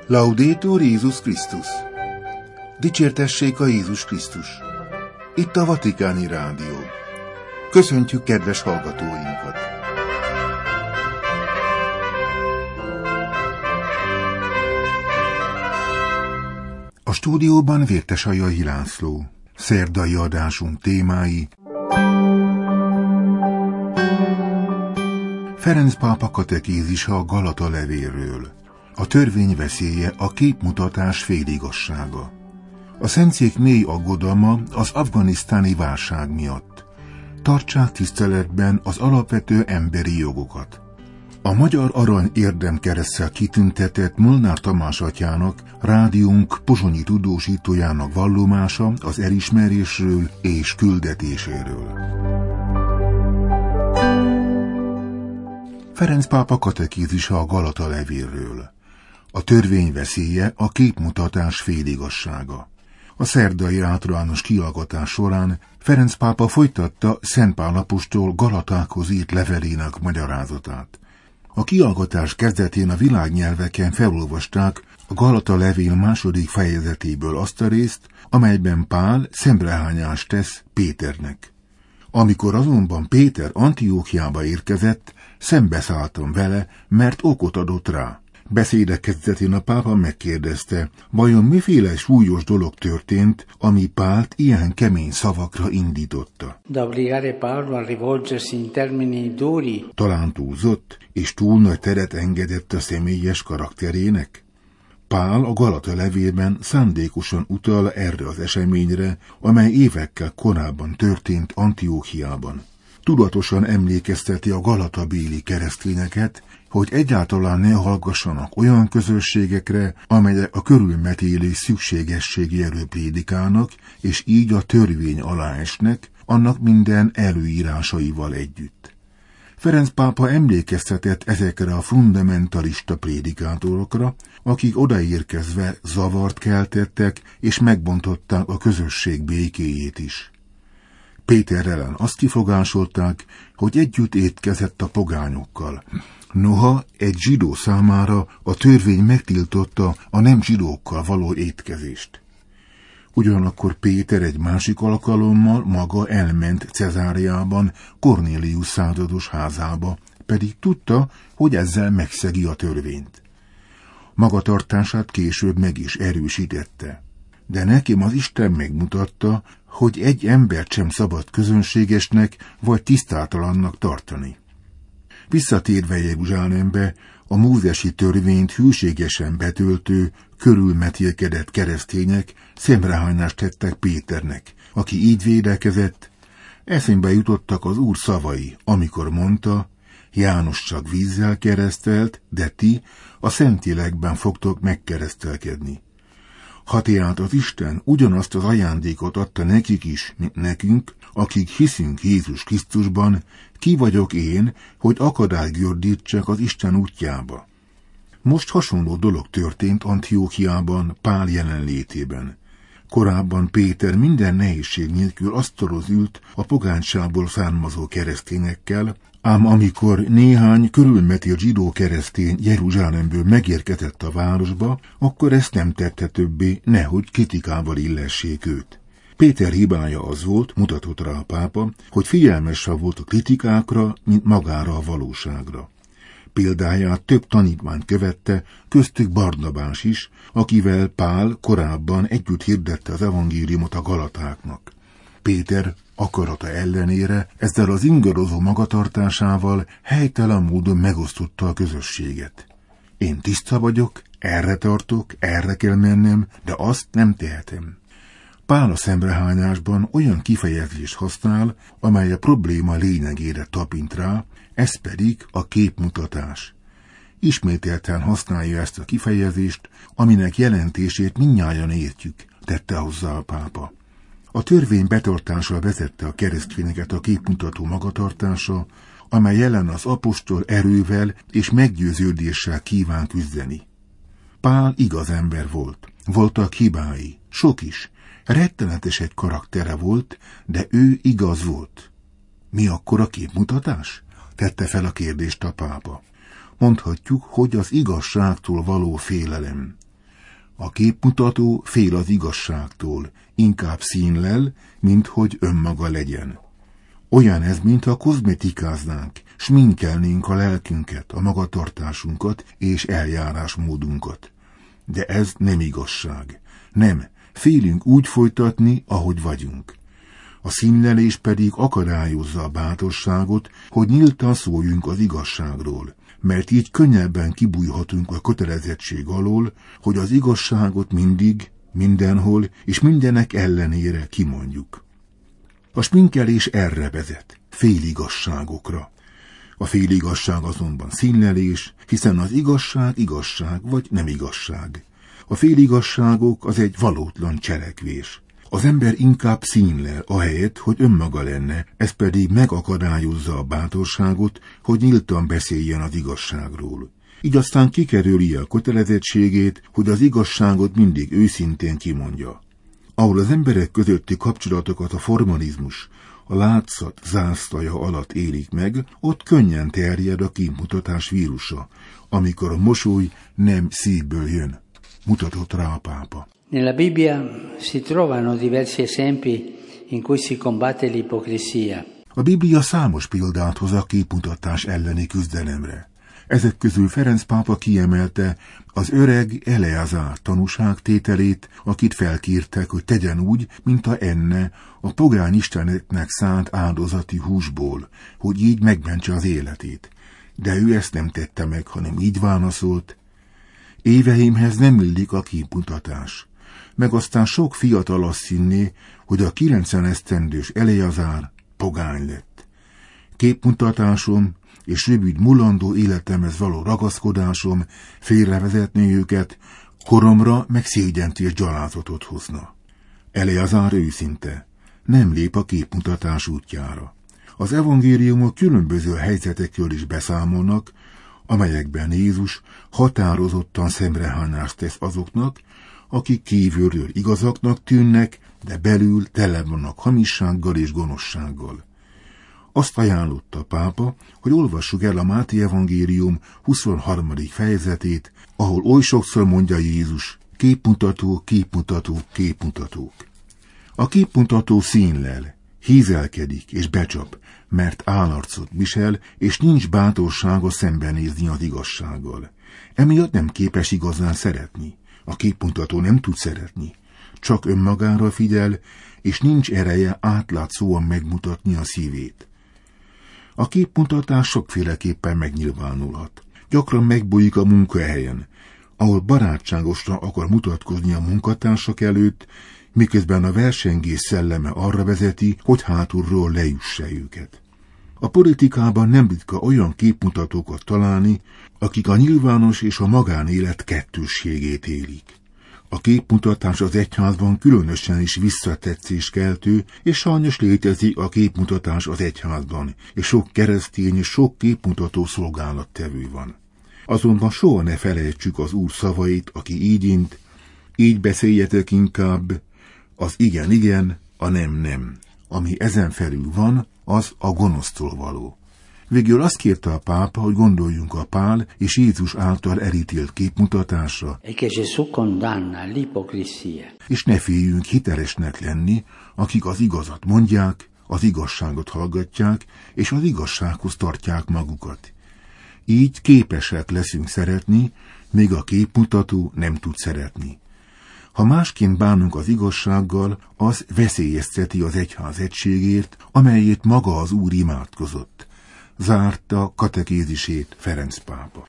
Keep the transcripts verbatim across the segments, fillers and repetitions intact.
Laudetur Jézus Krisztus! Dicsértessék a Jézus Krisztus! Itt a Vatikáni Rádió. Köszöntjük kedves hallgatóinkat! A stúdióban Vértesajai László. Szerdai adásunk témái: Ferenc pápa katekézisa a Galata levélről. A törvény veszélye, a képmutatás féligazsága. A Szentszék mély aggodalma az afganisztáni válság miatt. Tartsák tiszteletben az alapvető emberi jogokat. A Magyar Arany érdemkereszttel kitüntetett Molnár Tamás atyának, rádiónk pozsonyi tudósítójának vallomása az elismerésről és küldetéséről. Ferenc pápa katekézisa a Galata levélről. A törvény veszélye, a képmutatás féligazsága. A szerdai általános kihallgatás során Ferenc pápa folytatta Szent Pál apostol Galatákhoz írt levelének magyarázatát. A kihallgatás kezdetén a világnyelveken felolvasták a Galata levél második fejezetéből azt a részt, amelyben Pál szemrehányást tesz Péternek. Amikor azonban Péter Antiókiába érkezett, szembeszálltam vele, mert okot adott rá. Beszéde kezdetén a pápa megkérdezte, vajon miféle súlyos dolog történt, ami Pált ilyen kemény szavakra indította. Talán túlzott, és túl nagy teret engedett a személyes karakterének? Pál a Galata levélben szándékosan utal erre az eseményre, amely évekkel korábban történt Antiókiában. Tudatosan emlékezteti a galatabéli keresztényeket, hogy egyáltalán ne hallgassanak olyan közösségekre, amelyek a körülmetélés szükségességéről prédikálnak, és így a törvény alá esnek, annak minden előírásaival együtt. Ferenc pápa emlékeztetett ezekre a fundamentalista prédikátorokra, akik odaérkezve zavart keltettek, és megbontották a közösség békéjét is. Péter ellen azt kifogásolták, hogy együtt étkezett a pogányokkal. Noha egy zsidó számára a törvény megtiltotta a nem zsidókkal való étkezést. Ugyanakkor Péter egy másik alkalommal maga elment Cezáreában Kornélius százados házába, pedig tudta, hogy ezzel megszegi a törvényt. Magatartását később meg is erősítette. De nekem az Isten megmutatta, hogy egy embert sem szabad közönségesnek vagy tisztátalannak tartani. Visszatérve Jeruzsálembe, a mózesi törvényt hűségesen betöltő, körülmetélkedett keresztények szemrehányást tettek Péternek, aki így védekezett. Eszembe jutottak az Úr szavai, amikor mondta, János csak vízzel keresztelt, de ti a Szentlélekben fogtok megkeresztelkedni. Ha tehát az Isten ugyanazt az ajándékot adta nekik is, mint nekünk, akik hiszünk Jézus Krisztusban, ki vagyok én, hogy akadályt gördítsak az Isten útjába? Most hasonló dolog történt Antiókiában, Pál jelenlétében. Korábban Péter minden nehézség nélkül asztalhoz ült a pogányságból származó keresztényekkel, ám amikor néhány körülmetélt zsidó keresztény Jeruzsálemből megérkezett a városba, akkor ezt nem tette többé, nehogy kritikával illessék őt. Péter hibája az volt, mutatott rá a pápa, hogy figyelmesebb volt a kritikákra, mint magára a valóságra. Példáját több tanítványt követte, köztük Barnabás is, akivel Pál korábban együtt hirdette az evangéliumot a galatáknak. Péter akarata ellenére ezzel az ingadozó magatartásával helytelen módon megosztotta a közösséget. Én tiszta vagyok, erre tartok, erre kell mennem, de azt nem tehetem. Pál a szemrehányásban olyan kifejezést használ, amely a probléma lényegére tapint rá, ez pedig a képmutatás. Ismételten használja ezt a kifejezést, aminek jelentését mindnyájan értjük, tette hozzá a pápa. A törvény betartása vezette a keresztényeket a képmutató magatartása, amely ellen az apostol erővel és meggyőződéssel kíván küzdeni. Pál igaz ember volt, voltak hibái, sok is, rettenetes egy karaktere volt, de ő igaz volt. Mi akkor a képmutatás? Tette fel a kérdést a pápa. Mondhatjuk, hogy az igazságtól való félelem. A képmutató fél az igazságtól, inkább színlel, mint hogy önmaga legyen. Olyan ez, mintha kozmetikáznánk, sminkelnénk a lelkünket, a magatartásunkat és eljárásmódunkat. De ez nem igazság. Nem, félünk úgy folytatni, ahogy vagyunk. A színlelés pedig akadályozza a bátorságot, hogy nyíltan szóljunk az igazságról, mert így könnyebben kibújhatunk a kötelezettség alól, hogy az igazságot mindig, mindenhol és mindenek ellenére kimondjuk. A sminkelés erre vezet, féligasságokra. A féligasság azonban színlelés, hiszen az igazság igazság vagy nem igazság. A féligasságok az egy valótlan cselekvés. Az ember inkább színlel, ahelyett, hogy önmaga lenne, ez pedig megakadályozza a bátorságot, hogy nyíltan beszéljen az igazságról. Így aztán kikerüli a kötelezettségét, hogy az igazságot mindig őszintén kimondja. Ahol az emberek közötti kapcsolatokat a formalizmus, a látszat zászlaja alatt élik meg, ott könnyen terjed a képmutatás vírusa, amikor a mosoly nem szívből jön, mutatott rá a pápa. Nella Bibbia si trovano diversi esempi in cui si combatte l'ipocrisia. A Biblia számos példát hoz a képmutatás elleni küzdelemre. Ezek közül Ferenc pápa kiemelte az öreg Eleazár tanúságtételét, akit felkértek, hogy tegyen úgy, mintha enne a pogány isteneknek szánt áldozati húsból, hogy így megmentse az életét. De ő ezt nem tette meg, hanem így válaszolt: éveimhez nem illik a képmutatás. Meg aztán sok fiatal azt hinné, hogy a kilencven esztendős Eleazár pogány lett. Képmutatásom és rövid mulandó életemhez való ragaszkodásom félrevezetné őket, koromra meg szégyent és gyalázatot hozna. Eleazár őszinte, nem lép a képmutatás útjára. Az evangéliumok különböző helyzetekről is beszámolnak, amelyekben Jézus határozottan szemrehányást tesz azoknak, akik kívülről igazaknak tűnnek, de belül tele vannak hamissággal és gonoszsággal. Azt ajánlotta a pápa, hogy olvassuk el a Máté evangélium huszonharmadik fejezetét, ahol oly sokszor mondja Jézus: képmutató, képmutató, képmutatók. A képmutató színlel, hízelkedik és becsap, mert állarcot visel, és nincs bátorsága szembenézni az igazsággal. Emiatt nem képes igazán szeretni. A képmutató nem tud szeretni. Csak önmagára figyel, és nincs ereje átlátszóan megmutatni a szívét. A képmutatás sokféleképpen megnyilvánulhat. Gyakran megbújik a munkahelyen, ahol barátságosra akar mutatkozni a munkatársak előtt, miközben a versengés szelleme arra vezeti, hogy hátulról leüsse őket. A politikában nem ritka olyan képmutatókat találni, akik a nyilvános és a magánélet kettősségét élik. A képmutatás az egyházban különösen is visszatetszéskeltő, és sajnos létezik a képmutatás az egyházban, és sok keresztény és sok képmutató szolgálattevő van. Azonban soha ne felejtsük az Úr szavait, aki így int: így beszéljetek inkább, az igen igen, a nem nem. Ami ezen felül van, az a gonosztól való. Végül azt kérte a pápa, hogy gondoljunk a Pál és Jézus által elítélt képmutatásra, és ne féljünk hitelesnek lenni, akik az igazat mondják, az igazságot hallgatják, és az igazsághoz tartják magukat. Így képesek leszünk szeretni, még a képmutató nem tud szeretni. Ha másként bánunk az igazsággal, az veszélyezteti az egyház egységért, amelyét maga az Úr imádkozott. Zárta katekézisét Ferenc pápa.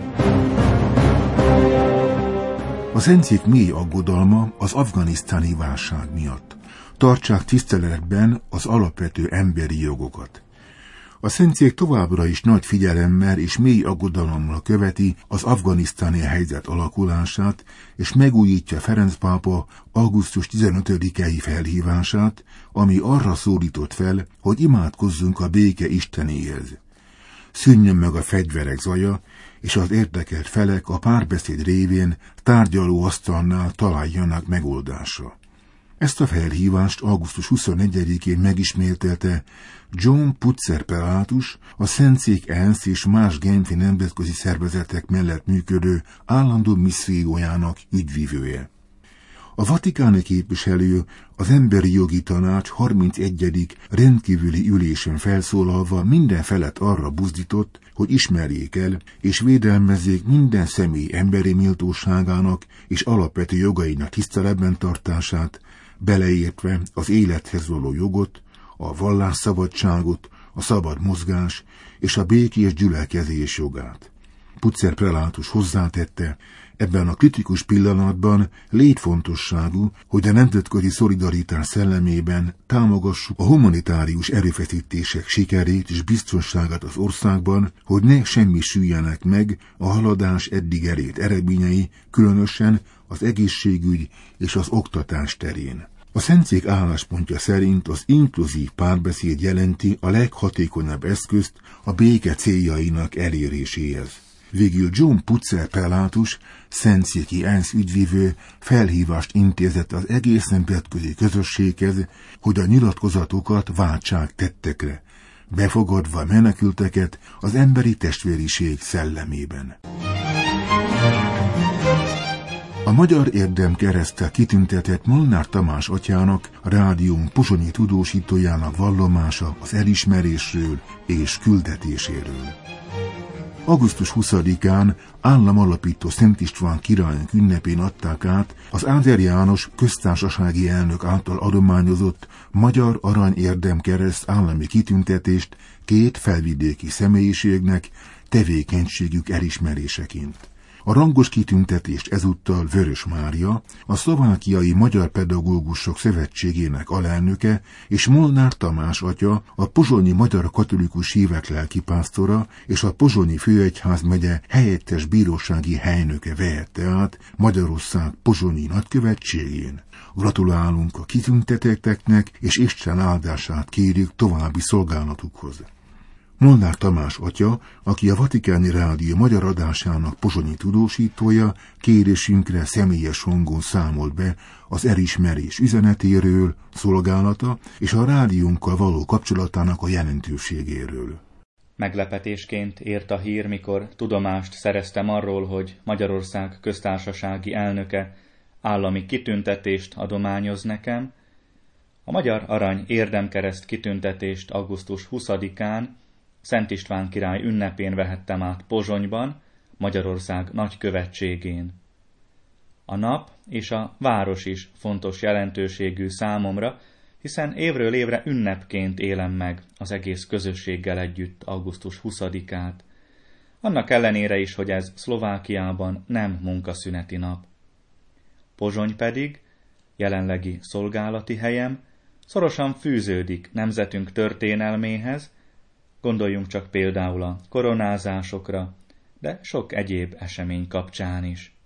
A szentszék mély aggodalma az afganisztáni válság miatt. Tartsák tiszteletben az alapvető emberi jogokat. A szentszék továbbra is nagy figyelemmel és mély aggodalommal követi az afganisztáni helyzet alakulását, és megújítja Ferenc pápa augusztus tizenötödikei felhívását, ami arra szólított fel, hogy imádkozzunk a béke Istenéhez. Szűnjön meg a fegyverek zaja, és az érdekelt felek a párbeszéd révén tárgyalóasztalnál találjanak megoldásra. Ezt a felhívást augusztus huszonnegyedikén megismételte John Putzer prelátus, a Szentszék é en es és más genfi nemzetközi szervezetek mellett működő állandó missziójának ügyvivője. A vatikáni képviselő az Emberi Jogi Tanács harmincegyedik rendkívüli ülésén felszólalva minden felet arra buzdított, hogy ismerjék el és védelmezzék minden személy emberi méltóságának és alapvető jogainak tiszteletben tartását, beleértve az élethez való jogot, a vallásszabadságot, a szabad mozgás és a békés gyülekezés jogát. Putzer prelátus hozzátette, ebben a kritikus pillanatban létfontosságú, hogy a nemzetközi szolidaritás szellemében támogassuk a humanitárius erőfeszítések sikerét és biztonságát az országban, hogy ne semmisüljenek meg a haladás eddig elért eredményei, különösen az egészségügy és az oktatás terén. A Szentszék álláspontja szerint az inkluzív párbeszéd jelenti a leghatékonyabb eszközt a béke céljainak eléréséhez. Végül John Putzer prelátus, szentszéki é en es ügyvivő felhívást intézett az egész nemzetközi közösséghez, hogy a nyilatkozatokat váltsák tettekre, befogadva a menekülteket az emberi testvériség szellemében. A Magyar Érdemkereszttel kitüntetett Molnár Tamás atyának, a rádiónk pozsonyi tudósítójának vallomása az elismerésről és küldetéséről. augusztus huszadikán államalapító Szent István királyunk ünnepén adták át az Áder János köztársasági elnök által adományozott Magyar Arany Érdemkereszt állami kitüntetést két felvidéki személyiségnek tevékenységük elismeréseként. A rangos kitüntetést ezúttal Vörös Mária, a Szlovákiai Magyar Pedagógusok Szövetségének alelnöke, és Molnár Tamás atya, a pozsonyi magyar katolikus hívek lelkipásztora és a pozsonyi főegyházmegye helyettes bírósági helynöke vehette át Magyarország pozsonyi nagykövetségén. Gratulálunk a kitüntetetteknek, és Isten áldását kérjük további szolgálatukhoz. Molnár Tamás atya, aki a Vatikáni Rádió magyar adásának pozsonyi tudósítója, kérésünkre személyes hangon számolt be az elismerés üzenetéről, szolgálata és a rádiónkkal való kapcsolatának a jelentőségéről. Meglepetésként ért a hír, mikor tudomást szereztem arról, hogy Magyarország köztársasági elnöke állami kitüntetést adományoz nekem. A Magyar Arany Érdemkereszt kitüntetést augusztus huszadikán Szent István király ünnepén vehettem át Pozsonyban, Magyarország nagykövetségén. A nap és a város is fontos jelentőségű számomra, hiszen évről évre ünnepként élem meg az egész közösséggel együtt augusztus huszadikát. Annak ellenére is, hogy ez Szlovákiában nem munkaszüneti nap. Pozsony pedig, jelenlegi szolgálati helyem, szorosan fűződik nemzetünk történelméhez, gondoljunk csak például a koronázásokra, de sok egyéb esemény kapcsán is.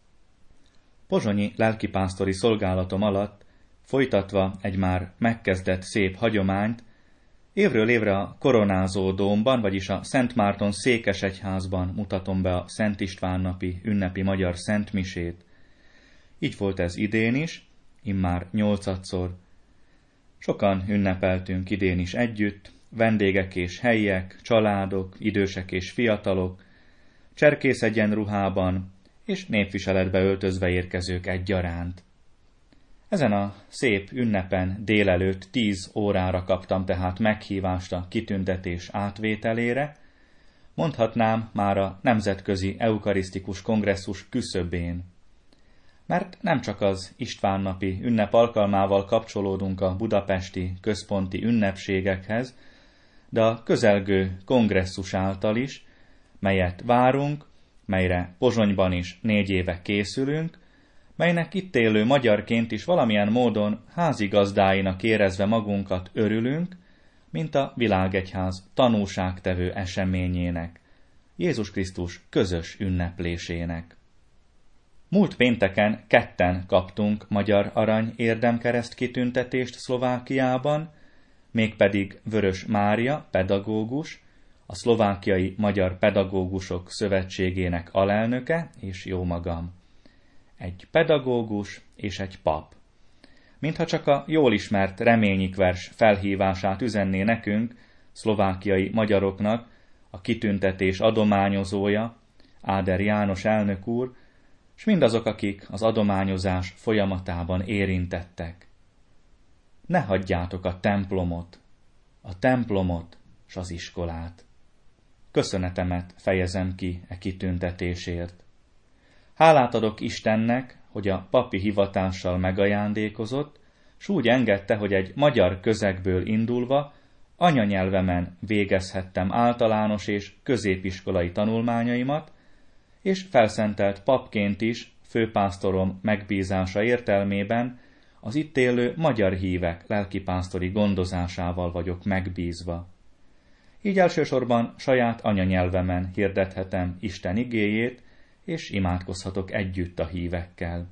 Pozsonyi lelkipásztori szolgálatom alatt, folytatva egy már megkezdett szép hagyományt, évről évre a koronázó dómban, vagyis a Szent Márton székesegyházban mutatom be a Szent István napi ünnepi magyar szentmisét. Így volt ez idén is, immár nyolcadszor. Sokan ünnepeltünk idén is együtt, vendégek és helyiek, családok, idősek és fiatalok, cserkész egyenruhában és népviseletbe öltözve érkezők egyaránt. Ezen a szép ünnepen délelőtt tíz órára kaptam tehát meghívást a kitüntetés átvételére, mondhatnám már a Nemzetközi Eukarisztikus Kongresszus küszöbén. Mert nem csak az István-napi ünnep alkalmával kapcsolódunk a budapesti központi ünnepségekhez, de a közelgő kongresszus által is, melyet várunk, melyre Pozsonyban is négy éve készülünk, melynek itt élő magyarként is valamilyen módon házigazdáinak érezve magunkat örülünk, mint a világegyház tanúságtevő eseményének, Jézus Krisztus közös ünneplésének. Múlt pénteken ketten kaptunk Magyar Arany Érdemkereszt kitüntetést Szlovákiában, mégpedig Vörös Mária, pedagógus, a Szlovákiai Magyar Pedagógusok Szövetségének alelnöke és jómagam. Egy pedagógus és egy pap. mintha csak a jól ismert reményikvers felhívását üzenné nekünk, szlovákiai magyaroknak, a kitüntetés adományozója, Áder János elnök úr, s mindazok, akik az adományozás folyamatában érintettek. Ne hagyjátok a templomot, a templomot s az iskolát. Köszönetemet fejezem ki e kitüntetésért. Hálát adok Istennek, hogy a papi hivatással megajándékozott, s úgy engedte, hogy egy magyar közegből indulva anyanyelvemen végezhettem általános és középiskolai tanulmányaimat, és felszentelt papként is főpásztorom megbízása értelmében az itt élő magyar hívek lelkipásztori gondozásával vagyok megbízva. Így elsősorban saját anyanyelvemen hirdethetem Isten igéjét, és imádkozhatok együtt a hívekkel.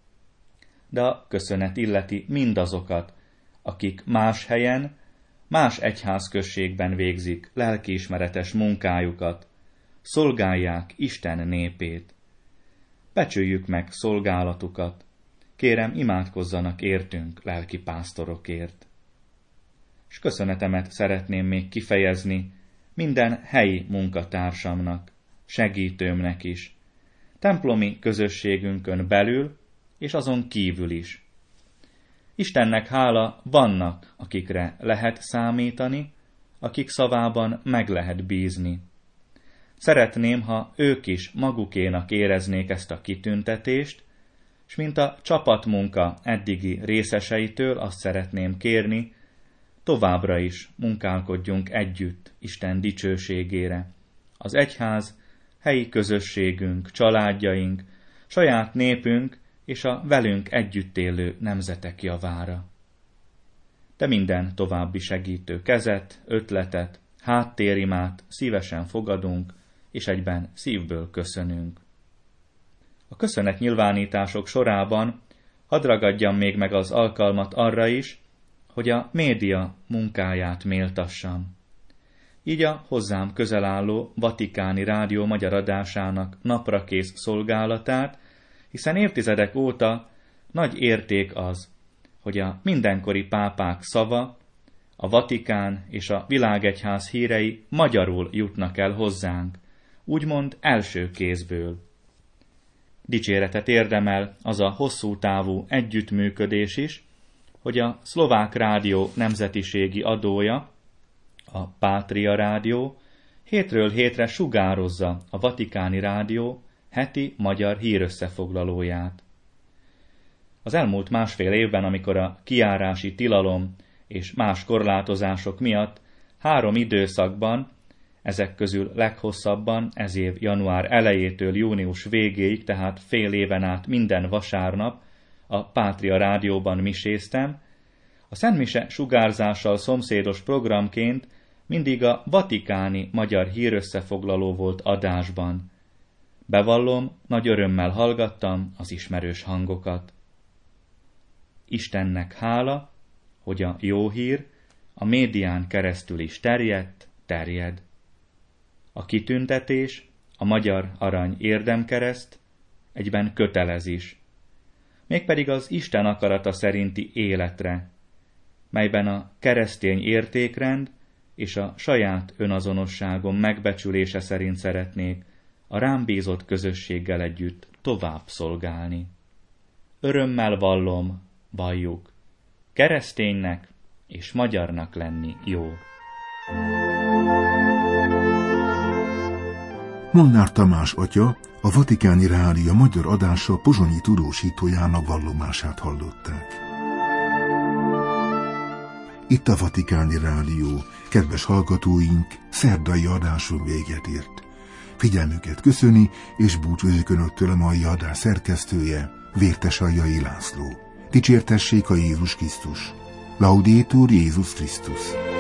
De a köszönet illeti mindazokat, akik más helyen, más egyházközségben végzik lelkiismeretes munkájukat, szolgálják Isten népét. Becsüljük meg szolgálatukat, kérem imádkozzanak értünk lelkipásztorokért. És köszönetemet szeretném még kifejezni minden helyi munkatársamnak, segítőmnek is, templomi közösségünkön belül és azon kívül is. Istennek hála, vannak, akikre lehet számítani, akik szavában meg lehet bízni. Szeretném, ha ők is magukénak éreznék ezt a kitüntetést, s mint a csapatmunka eddigi részeseitől azt szeretném kérni, továbbra is munkálkodjunk együtt Isten dicsőségére. Az egyház, helyi közösségünk, családjaink, saját népünk és a velünk együtt élő nemzetek javára. De minden további segítő kezet, ötletet, háttérimát szívesen fogadunk, és egyben szívből köszönünk. A köszönetnyilvánítások sorában hadd ragadjam még meg az alkalmat arra is, hogy a média munkáját méltassam. Így a hozzám közel álló Vatikáni Rádió magyar adásának naprakész szolgálatát, hiszen évtizedek óta nagy érték az, hogy a mindenkori pápák szava, a Vatikán és a világegyház hírei magyarul jutnak el hozzánk, úgymond első kézből. Dicséretet érdemel az a hosszú távú együttműködés is, hogy a Szlovák Rádió nemzetiségi adója, a Pátria Rádió hétről hétre sugározza a Vatikáni Rádió heti magyar hírösszefoglalóját. Az elmúlt másfél évben, amikor a kijárási tilalom és más korlátozások miatt három időszakban, ezek közül leghosszabban ez év január elejétől június végéig, tehát fél éven át minden vasárnap a Pátria Rádióban miséztem, a szentmise sugárzással szomszédos programként mindig a vatikáni magyar hírösszefoglaló volt adásban. Bevallom, nagy örömmel hallgattam az ismerős hangokat. Istennek hála, hogy a jó hír a médián keresztül is terjedt, terjed. A kitüntetés, a magyar arany érdemkereszt egyben kötelez is, mégpedig az Isten akarata szerinti életre, melyben a keresztény értékrend és a saját önazonosságom megbecsülése szerint szeretnék a rám bízott közösséggel együtt tovább szolgálni. Örömmel vallom, valljuk, kereszténynek és magyarnak lenni jó. Molnár Tamás atya, a Vatikáni Rádió magyar adása pozsonyi tudósítójának vallomását hallották. Itt a Vatikáni Rádió, kedves hallgatóink, szerdai adásunk véget ért. Figyelmüket köszöni, és búcsúzik önöktől a mai adás szerkesztője, Vértesaljai László. Dicsértessék a Jézus Krisztus! Laudétur Jézus Krisztus!